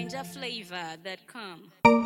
NinjaFlavor.com.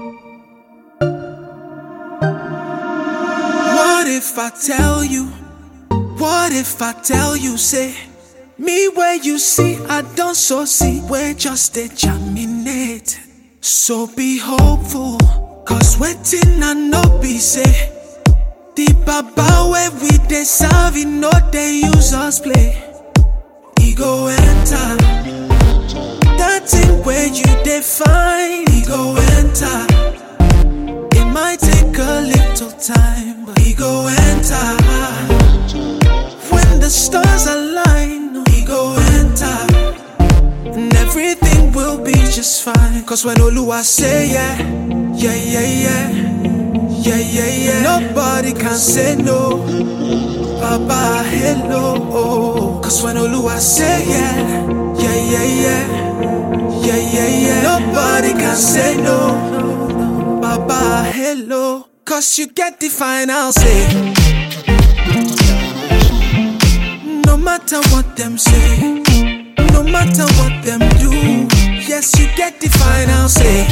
What if I tell you? What if I tell you, say, me where you see, I don't so see, where just a germinate. So be hopeful, cause waiting I no be say. The baba where we dey serve, you know they use us play. He go enter, that thing where you define, he go enter. It might take a little time, but he go enter. When the stars align, he go enter. And everything will be just fine. Cause when Oluwa say yeah, yeah, yeah, yeah, yeah, yeah, yeah, nobody can say no. Baba, hello. Cause when Oluwa say yeah, yeah, yeah, yeah, yeah, yeah, yeah, nobody can say no. Baba, hello. Cause you get the final say. No matter what them say, no matter what them do, yes, you get the final say.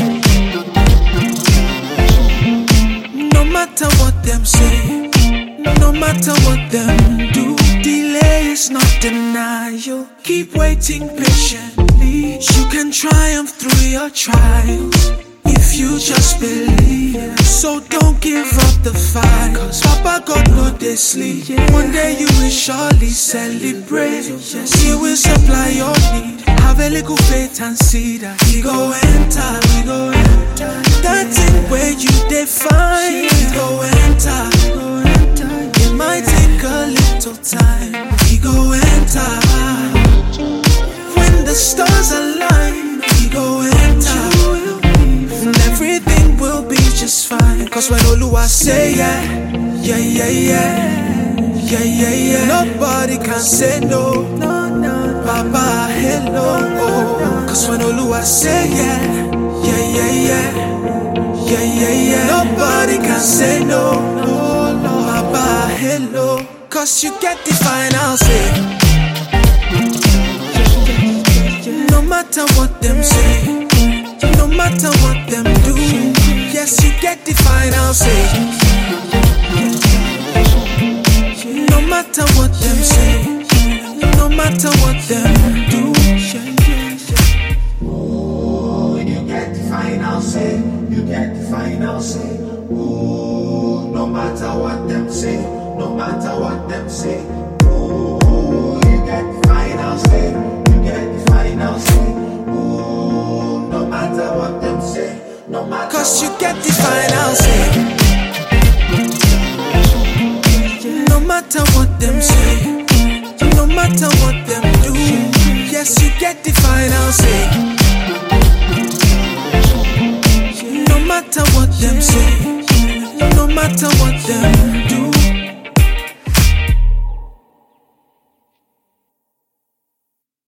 No matter what them say, no matter what them do, delay is not denial. Keep waiting patiently. You can triumph through your trials if you just believe. So don't give up the fight, cause Papa God know they sleep. One day you will surely celebrate. Yes, He will supply your need. Have a little faith and see that He go enter, He go enter. That thing where you define, He go enter. It might take a little time, He go enter. When the stars align, He go enter. And everything will be just fine. Cause when Oluwa say yeah, yeah, yeah, yeah, yeah, yeah, yeah, nobody can say no. Baba, hello. Cause when Oluwa say yeah, yeah, yeah, yeah, yeah, yeah, yeah, nobody can say no. Baba, hello. Cause you get the final say. No matter what them say, no matter what them do, yes, you get the final say. No matter what them say, no matter what them do, ooh, you get the final say. You get the final say. Ooh, no matter what them say, no matter what them say. Ooh, you get the final say. You get the final say. Ooh, no matter what them say, no matter. Cause you get the final say. No matter what them say, no matter what them do, yes, you get the final say. No matter what them say, no matter what them